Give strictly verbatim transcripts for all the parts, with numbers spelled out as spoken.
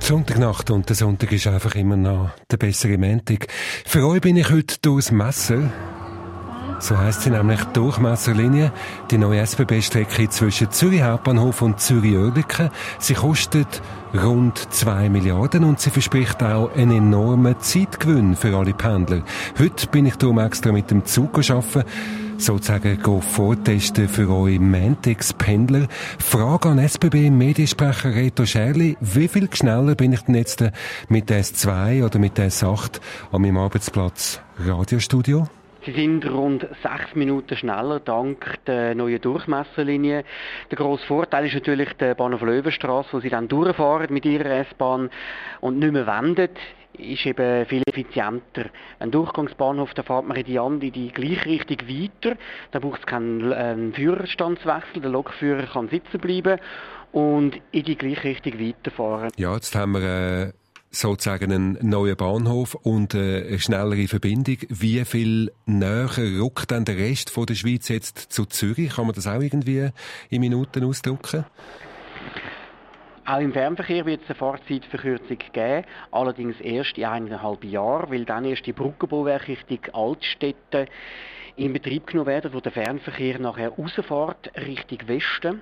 Sonntagnacht und der Sonntag ist einfach immer noch der bessere Montag. Für euch bin ich heute durchs Messer. So heisst sie nämlich Durchmesserlinie, die neue S B B-Strecke zwischen Zürich Hauptbahnhof und Zürich Oerlikon. Sie kostet rund zwei Milliarden und sie verspricht auch einen enormen Zeitgewinn für alle Pendler. Heute bin ich darum extra mit dem Zug arbeiten, sozusagen vortesten für eure Montagspendler. Frage an S B B-Mediensprecher Reto Scherli: Wie viel schneller bin ich denn jetzt mit der S zwei oder mit der S acht an meinem Arbeitsplatz Radiostudio? Sie sind rund sechs Minuten schneller dank der neuen Durchmesserlinie. Der grosse Vorteil ist natürlich der Bahnhof Löwenstrasse, wo Sie dann durchfahren mit Ihrer S-Bahn und nicht mehr wenden. Ist eben viel effizienter. Ein Durchgangsbahnhof, da fährt man in die andere, die gleiche Richtung weiter. Da braucht es keinen äh, Führerstandswechsel. Der Lokführer kann sitzen bleiben und in die gleiche Richtung weiterfahren. Ja, jetzt haben wir äh, sozusagen einen neuen Bahnhof und äh, eine schnellere Verbindung. Wie viel näher rückt dann der Rest von der Schweiz jetzt zu Zürich? Kann man das auch irgendwie in Minuten ausdrücken? Auch im Fernverkehr wird es eine Fahrzeitverkürzung geben, allerdings erst in eineinhalb Jahren, weil dann erst die Brückenbauwerke Richtung Altstädte in Betrieb genommen werden, wo der Fernverkehr nachher rausfährt Richtung Westen.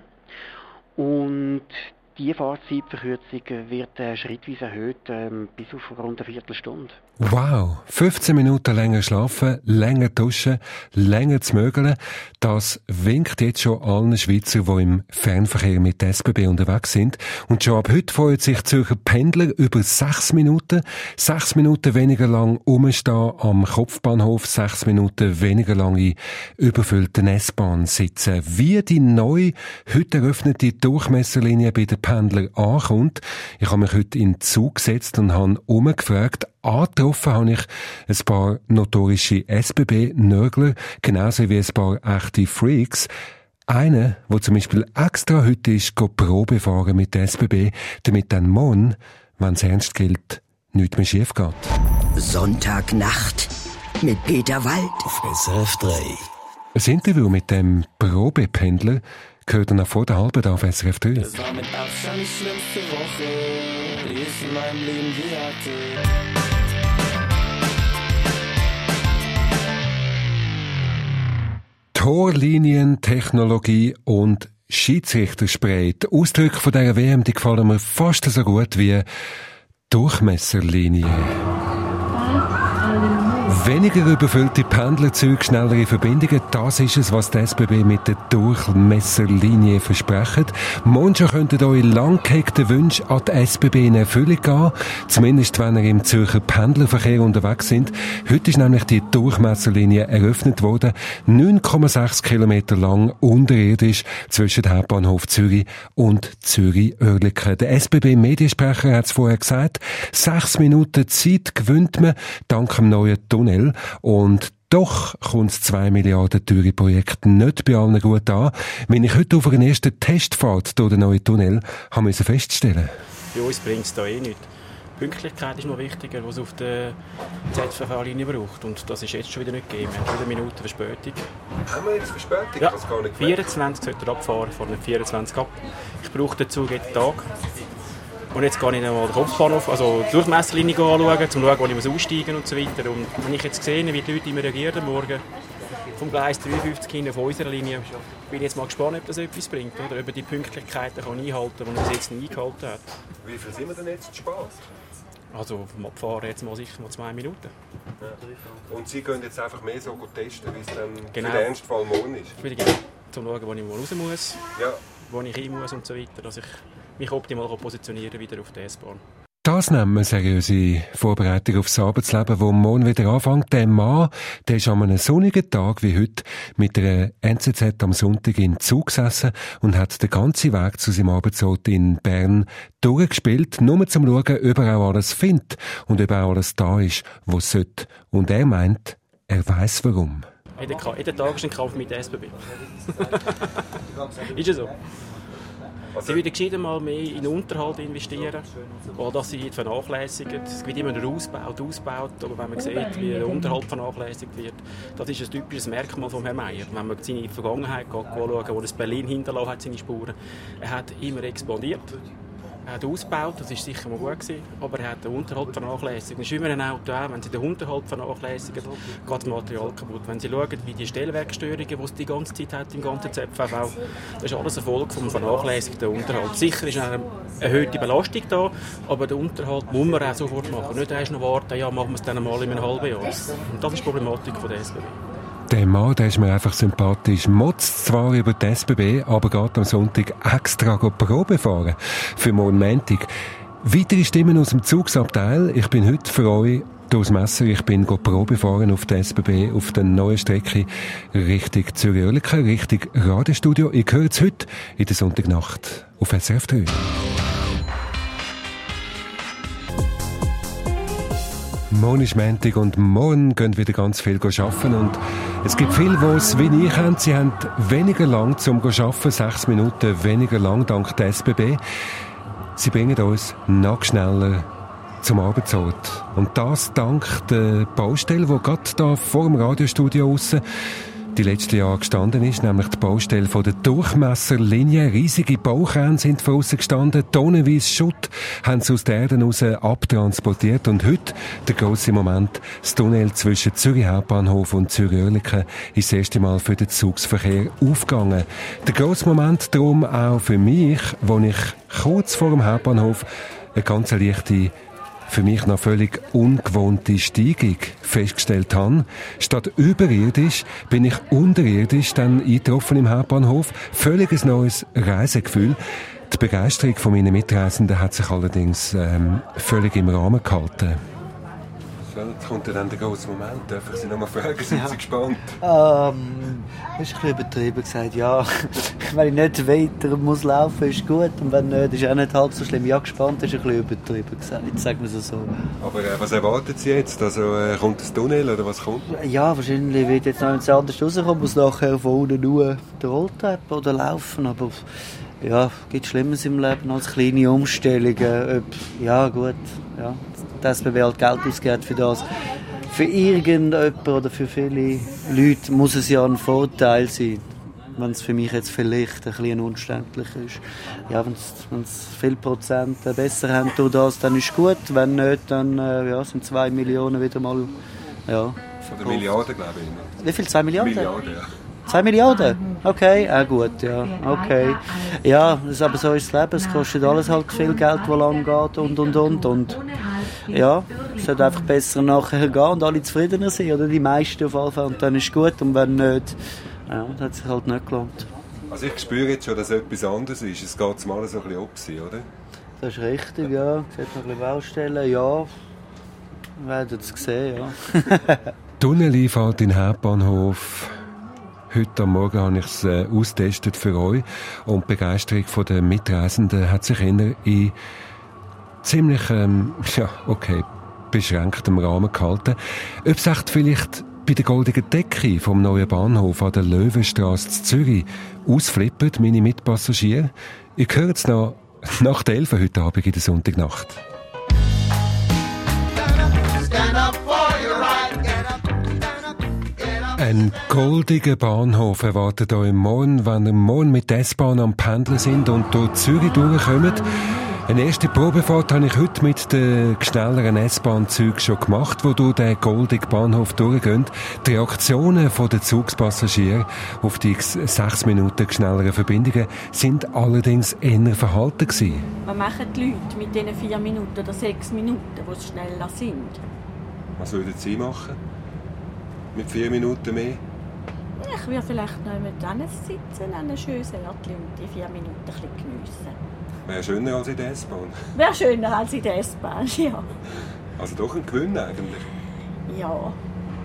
Und die Fahrzeitverkürzung wird äh, schrittweise erhöht, ähm, bis auf rund eine Viertelstunde. Wow! fünfzehn Minuten länger schlafen, länger duschen, länger zu mögeln. Das winkt jetzt schon allen Schweizern, die im Fernverkehr mit der S B B unterwegs sind. Und schon ab heute freuen sich Zürcher Pendler über sechs Minuten. Sechs Minuten weniger lang rumstehen am Kopfbahnhof, sechs Minuten weniger lang in überfüllten S-Bahn sitzen. Wie die neu heute eröffnete Durchmesserlinie bei den Pendlern ankommt. Ich habe mich heute in den Zug gesetzt und habe umgefragt. Angetroffen habe ich ein paar notorische S B B-Nörgler, genauso wie ein paar echte Freaks. Einer, der zum Beispiel extra heute ist, geht Probe fahren mit der S B B, damit dann morgen, wenn es ernst gilt, nichts mehr schief geht. Sonntagnacht mit Peter Wald auf S R F drei. Ein Interview mit dem Probependler gehört dann vor der halben auf S R F drei. Das war mit Abstand die schlimmste Woche, die ich in meinem Leben je hatte. Torlinientechnologie und Schiedsrichterspray. Die Ausdrücke von dieser W M, die gefallen mir fast so gut wie Durchmesserlinie. Weniger überfüllte Pendlerzüge, schnellere Verbindungen, das ist es, was die S B B mit der Durchmesserlinie versprechen. Morgen schon könnten eure lang gehegten Wünsche an die S B B in Erfüllung gehen, zumindest wenn ihr im Zürcher Pendlerverkehr unterwegs sind. Heute ist nämlich die Durchmesserlinie eröffnet worden, neun Komma sechs Kilometer lang unterirdisch zwischen Hauptbahnhof Zürich und Zürich Oerlikon. Der S B B-Mediensprecher hat es vorher gesagt, sechs Minuten Zeit gewinnt man dank dem neuen Tunnel. Und doch kommt das zwei Milliarden teure Projekt nicht bei allen gut an. Wenn ich heute auf einer ersten Testfahrt durch den neuen Tunnel habe müssen feststellen. Bei uns bringt es da eh nichts. Pünktlichkeit ist noch wichtiger, was es auf der Z V V-Linie braucht. Und das ist jetzt schon wieder nicht gegeben. Wir haben wieder eine Minute Verspätung. Haben wir jetzt Verspätung? Ja, das gar nicht vierundzwanzig sollte er abfahren, vor dem vierundzwanzig ab. Ich brauche den Zug jeden Tag. Und jetzt gehe ich noch mal den Kopfbahnhof, also die Durchmesserlinie anschauen, um zu schauen, wo ich aussteigen muss und so weiter. Und wenn ich jetzt sehe, wie die Leute immer reagieren am Morgen, vom Gleis dreiundfünfzig hin auf unserer Linie, bin ich jetzt mal gespannt, ob das etwas bringt, oder ob er die Pünktlichkeiten kann einhalten kann, die er bis jetzt nicht eingehalten hat. Wie viel sind wir denn jetzt zu spät? Also vom Abfahren jetzt mal sicher mal zwei Minuten. Ja. Und Sie können jetzt einfach mehr so gut testen, wie es dann genau. für den Ernstfall morgen ist? Ich will gerne zum schauen, wo ich mal raus muss, ja. wo ich hin muss und so weiter, dass ich mich optimal positionieren wieder auf der S-Bahn. Das nennen wir seriöse Vorbereitung aufs Arbeitsleben, wo morgen wieder anfängt. Der Mann, der ist an einem sonnigen Tag wie heute mit der N Z Z am Sonntag in Zug gesessen und hat den ganzen Weg zu seinem Arbeitsort in Bern durchgespielt, nur zum schauen, ob er auch alles findet und ob auch alles da ist, was es sollte. Und er meint, er weiss warum. Jeden Tag ist ein Kauf mit der S B B. Ist ja so. Sie würden gescheiter mal mehr in den Unterhalt investieren, oder dass sie vernachlässigen. Es wird immer ausgebaut, ausgebaut, aber wenn man sieht, wie der Unterhalt vernachlässigt wird, das ist ein typisches Merkmal von Herrn Meier. Wenn man seine Vergangenheit anschaut, wo das Berlin hinterlassen hat, seine Spuren, er hat immer expandiert. Er hat ausgebaut, das war sicher mal gut gewesen, aber er hat den Unterhalt vernachlässigt. Es ist immer ein Auto auch, wenn sie den Unterhalt vernachlässigen, geht das Material kaputt. Wenn Sie schauen, wie die Stellwerkstörungen, die es die ganze Zeit hat, im ganzen Z V V, das ist alles eine Folge vom vernachlässigten Unterhalt. Sicher ist eine erhöhte Belastung da, aber den Unterhalt muss man auch sofort machen. Nicht erst noch warten, ja, machen wir es dann mal in einem halben Jahr. Und das ist die Problematik von der S B B. Der Mann, der ist mir einfach sympathisch. Motzt zwar über die S B B, aber geht am Sonntag extra Probe fahren. Für morgen Montag. Weitere Stimmen aus dem Zugsabteil. Ich bin heute für euch durchs Messer. Ich bin Probe fahren auf der S B B, auf der neuen Strecke Richtung Zürich-Oerlikon, Richtung Radiostudio. Ich höre es heute in der Sonntagnacht auf S R F drei. Morgen ist Montag und morgen gehen wieder ganz viel arbeiten und es gibt viele, die es wie ich haben. Sie haben weniger lang zum Arbeiten, sechs Minuten weniger lang dank der S B B. Sie bringen uns noch schneller zum Arbeitsort. Und das dank der Baustelle, die gerade da vor dem Radiostudio aussen die letzten Jahre gestanden ist, nämlich die Baustelle von der Durchmesserlinie. Riesige Baukähne sind von aussen gestanden, tonnenweise Schutt haben sie aus der Erde raus abtransportiert und heute, der grosse Moment, das Tunnel zwischen Zürich Hauptbahnhof und Zürich-Oerlikon ist das erste Mal für den Zugsverkehr aufgegangen. Der grosse Moment darum auch für mich, wo ich kurz vor dem Hauptbahnhof eine ganz leichte, für mich noch völlig ungewohnte Steigung festgestellt habe. Statt überirdisch bin ich unterirdisch dann eingetroffen im Hauptbahnhof. Völlig ein neues Reisegefühl. Die Begeisterung von meinen Mitreisenden hat sich allerdings ähm, völlig im Rahmen gehalten. Jetzt kommt dann der grosse Moment. Darf ich Sie noch mal fragen? Sind ja. Sie gespannt? Ähm, das ist ein bisschen übertrieben gesagt, ja. Wenn ich nicht weiter muss laufen, ist gut. Und wenn nicht, ist auch nicht halb so schlimm. Ja, gespannt ist ein bisschen übertrieben gesagt. Jetzt sagen wir es so. Aber äh, was erwarten Sie jetzt? Also, äh, kommt das Tunnel oder was kommt? Ja, wahrscheinlich wird jetzt noch etwas anders rauskommen. Muss nachher von unten nur den Rolltreppe oder laufen. Aber ja, es gibt Schlimmes im Leben als kleine Umstellungen. Ja, gut. Ja. Die S B B halt Geld ausgibt für das. Für irgendjemanden oder für viele Leute muss es ja ein Vorteil sein. Wenn es für mich jetzt vielleicht ein bisschen unständlich ist. Ja, wenn es viele Prozent besser haben durch das, dann ist es gut. Wenn nicht, dann äh, ja, sind zwei Millionen wieder mal... Ja, oder Milliarden, glaube ich. Wie viel? Zwei Milliarden? Milliarden, ja. Zwei Milliarden? Okay, auch gut, ja. Okay. Ja, das ist aber so ist das Leben. Es kostet alles halt viel Geld, das lang geht und, und, und. und ja, es sollte einfach besser nachher gehen und alle zufriedener sein, oder die meisten auf jeden Fall. Und dann ist es gut. Und wenn nicht, ja, dann hat es sich halt nicht gelohnt. Also ich spüre jetzt schon, dass etwas anderes ist. Es geht mal so ein bisschen ab, oder? Das ist richtig, ja. Es gibt noch ein bisschen Baustellen, ja. Wir werden es sehen, ja. Tunneleinfahrt in den Hauptbahnhof. Heute am Morgen habe ich es äh, ausgetestet für euch. Und die Begeisterung der Mitreisenden hat sich eher in ziemlich, ähm, ja, okay, beschränktem Rahmen gehalten. Ob es echt vielleicht bei der goldenen Decke vom neuen Bahnhof an der Löwenstrasse in Zürich ausflippen, meine Mitpassagiere? Ich höre es noch nach der elf heute Abend in der Sonntagnacht. Ein goldiger Bahnhof erwartet euch morgen, wenn ihr morgen mit der S-Bahn am Pendeln sind und durch Zürich durchkommt. Eine erste Probefahrt habe ich heute mit den schnelleren S-Bahn-Zügen schon gemacht, die durch den goldigen Bahnhof durchgehen. Die Reaktionen der Zugspassagiere auf die sechs Minuten schnelleren Verbindungen sind allerdings eher verhalten gewesen. Was machen die Leute mit diesen vier Minuten oder sechs Minuten, die es schneller sind? Was würden Sie machen? Mit vier Minuten mehr? Ich würde vielleicht noch mit denen sitzen, an einem schönen Särtchen und die vier Minuten ein bisschen geniessen. Wäre schöner als in der S-Bahn? Wäre schöner als in der S-Bahn, ja. Also doch ein Gewinn eigentlich? Ja.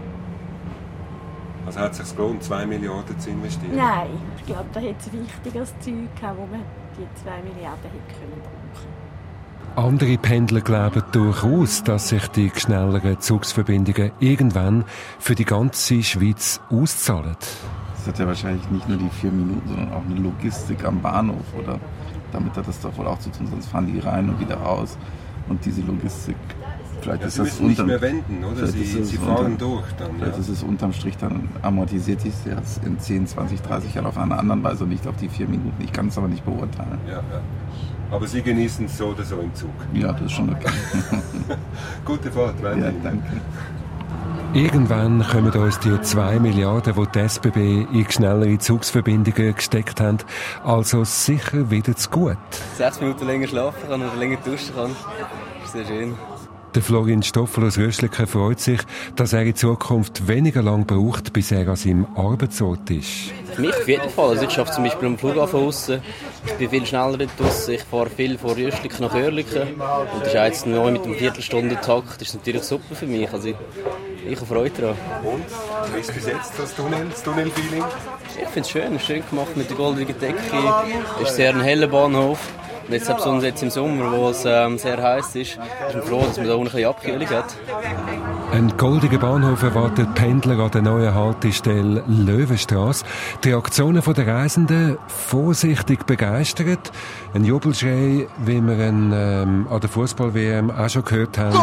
Also hat es sich gelohnt, zwei Milliarden zu investieren? Nein, ich glaube, da hätte es wichtigeres Zeug gehabt, wo man die zwei Milliarden hätte können brauchen. Andere Pendler glauben durchaus, dass sich die schnelleren Zugsverbindungen irgendwann für die ganze Schweiz auszahlen. Es hat ja wahrscheinlich nicht nur die vier Minuten, sondern auch eine Logistik am Bahnhof, oder? Damit hat das doch wohl auch zu tun, sonst fahren die rein und wieder raus. Und diese Logistik Vielleicht ja, ist sie das müssen nicht unterm, mehr wenden, oder? Sie, sie fahren unter, durch dann. Vielleicht ja. ist es unterm Strich dann amortisiert sich jetzt in zehn, zwanzig, dreißig Jahren auf eine andere Weise und nicht auf die vier Minuten. Ich kann es aber nicht beurteilen. Ja, ja. Aber Sie genießen es so oder so im Zug? Ja, das ist schon okay. Gute Fahrt, weiter. Ja, danke. Irgendwann kommen uns die zwei Milliarden, die die S B B in schnellere Zugsverbindungen gesteckt haben, also sicher wieder zu gut. Sechs Minuten länger schlafen kann oder länger duschen kann, ist sehr schön. Der Florin Stoffel aus Röschliken freut sich, dass er in Zukunft weniger lang braucht, bis er an seinem Arbeitsort ist. Für mich auf jeden Fall. Also ich arbeite zum Beispiel am Flughafen draussen. Ich bin viel schneller draussen. Ich fahre viel von Röschliken nach Oerlikon. Und das ist jetzt neu mit dem Viertelstundentakt. Das ist natürlich super für mich. Also ich, ich habe Freude daran. Und? Wie ist bis jetzt das Tunnel, das Tunnelfeeling? Ich finde es schön. Es ist schön gemacht mit der goldenen Decke. Es ist sehr ein heller Bahnhof. Und jetzt, besonders jetzt im Sommer, wo es ähm, sehr heiß ist, ist man froh, dass man da auch ein bisschen Abkühlung hat. Ein goldiger Bahnhof erwartet Pendler an der neuen Haltestelle Löwenstrasse. Die Reaktionen der Reisenden vorsichtig begeistert. Ein Jubelschrei, wie wir ihn, ähm, an der Fußball-W M auch schon gehört haben,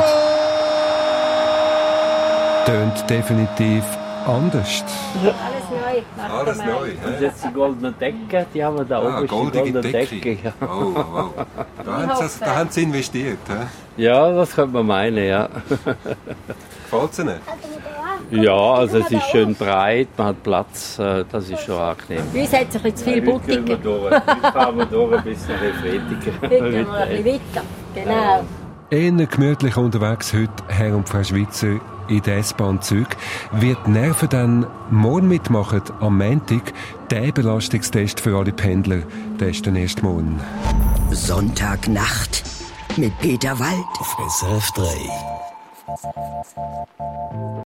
tönt definitiv anders. Alles neu. Alles neu. Das ist jetzt die goldene Decke, die haben wir da ah, oben. Goldige die goldene Decke. Decke ja. Oh, wow. Da haben, sie, da haben sie investiert. He? Ja, das könnte man meinen, ja. Gefällt es Ihnen? Ja, also es ist schön breit, man hat Platz, das ist schon angenehm. Uns hat es ein bisschen zu viel Butter. Jetzt fahren wir durch bis nach Helvetica. Heute gehen wir ein bisschen weiter. Genau. Eher gemütlich unterwegs heute, Herr und Frau Schweitzer, in der S-Bahn-Zug. Wird Nerven dann morgen mitmachen, am Montag, der Belastungstest für alle Pendler, der ist dann erst morgen. Sonntagnacht mit Peter Wald auf S R F drei.